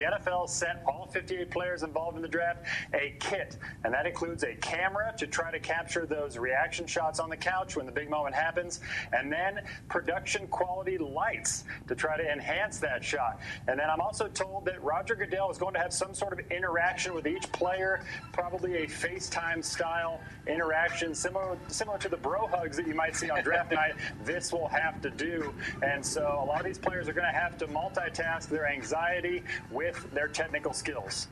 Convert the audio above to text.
The NFL sent all 58 players involved in the draft a kit, and that includes a camera to try to capture those reaction shots on the couch when the big moment happens, and then production quality lights to try to enhance that shot. And then I'm also told that Roger Goodell is going to have some sort of interaction with each player, probably a FaceTime style interaction, similar to the bro hugs that you might see on draft night. This will have to do. And so a lot of these players are going to have to multitask their anxiety with their technical skills.